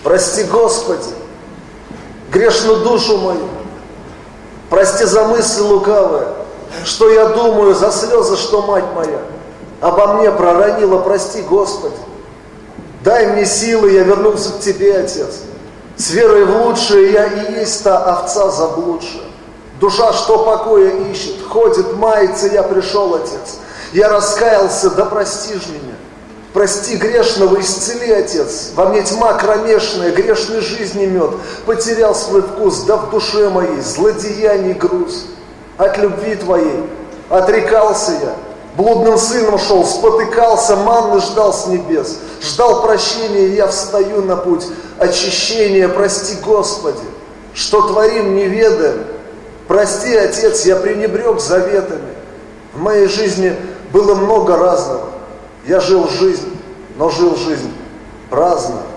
Прости, Господи, грешную душу мою. Прости за мысли лукавые, что я думаю, за слезы, что мать моя обо мне проронила. Прости, Господи. Дай мне силы, я вернулся к Тебе, Отец. С верой в лучшее я и есть та овца заблудшая. Душа, что покоя ищет, ходит, мается, я пришел, Отец. Я раскаялся, да простишь меня. Прости грешного, исцели, Отец. Во мне тьма кромешная, грешной жизни мед. Потерял свой вкус, да в душе моей злодеяний груз. От любви Твоей отрекался я. Блудным сыном шел, спотыкался, манны ждал с небес. Ждал прощения, и я встаю на путь очищения. Прости, Господи, что творим, не ведаем. Прости, Отец, я пренебрег заветами. В моей жизни было много разного. Я жил жизнь, но жил жизнь праздно.